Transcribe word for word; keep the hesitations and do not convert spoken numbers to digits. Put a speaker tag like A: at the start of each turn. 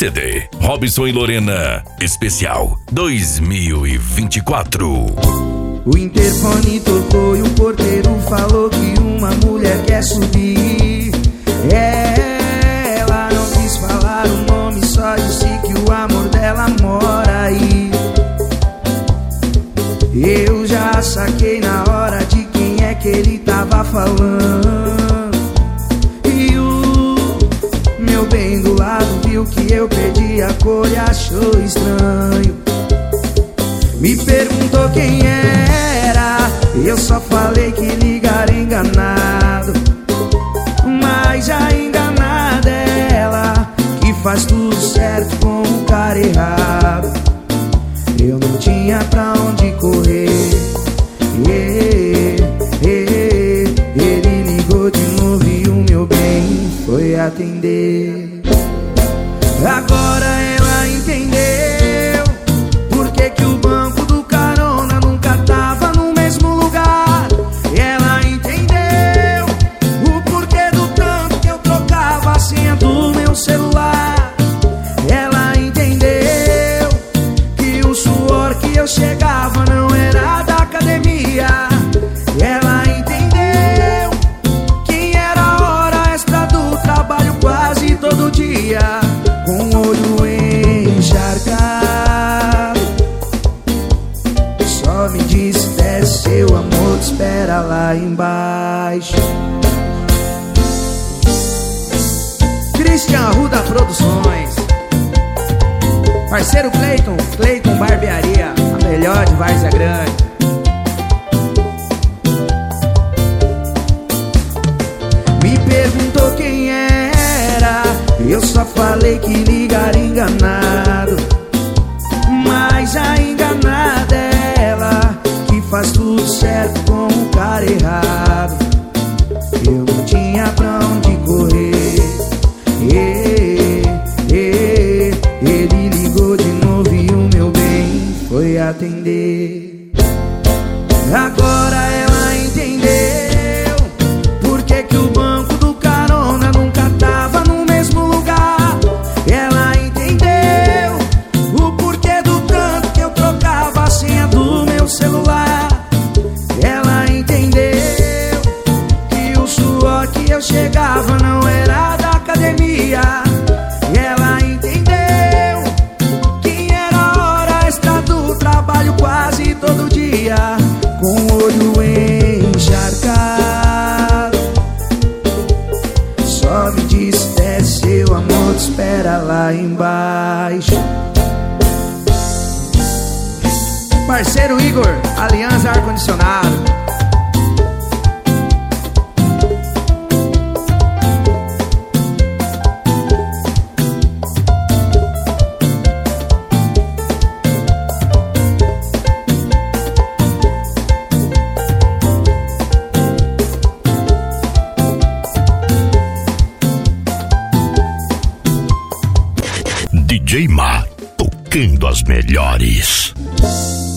A: C D Robson e Lorena Especial dois mil e vinte e quatro.
B: O interfone tocou e o porteiro falou que uma mulher quer subir. Ela não quis falar o nome, só disse que o amor dela mora aí. Eu já saquei na hora de quem é que ele tava falando. E o meu bem do lado viu que eu perdi a cor e achou estranho. Me perguntou quem era, eu só falei que ligaram enganado. Mas a enganada é ela, que faz tudo certo com o cara errado. Eu não tinha pra onde correr. Ele ligou de novo e o meu bem foi atender. Agora ela entendeu porque que o banco do carona nunca tava no mesmo lugar. Ela entendeu o porquê do tanto que eu trocava a senha do meu celular. Ela entendeu que o suor que eu chegava não era da academia. Ela entendeu que era hora extra do trabalho quase todo dia, com o olho encharcado. Só me disse, desce, seu amor te espera lá embaixo. Christian Arruda Produções, parceiro Cleiton, Cleiton Barbearia, a melhor de Várzea Grande. Me perguntou quem era, eu só falei que ligaram enganado. Mas a enganada é ela, que faz tudo certo com o cara errado. Eu não tinha pra onde correr. Ele ligou de novo e o meu bem foi atender. Agora ela entendeu porque que o banco do carona nunca tava no mesmo lugar. Ela entendeu o porquê do tanto que eu trocava a senha do meu celular. Ela entendeu que o suor que eu chegava não era da academia. Ela entendeu que era hora extra do trabalho quase todo dia, com o olho encharcado. Só me disse, desce, seu amor te espera lá embaixo. Parceiro Igor, Aliança Ar-Condicionado.
A: D J Ma, tocando as melhores.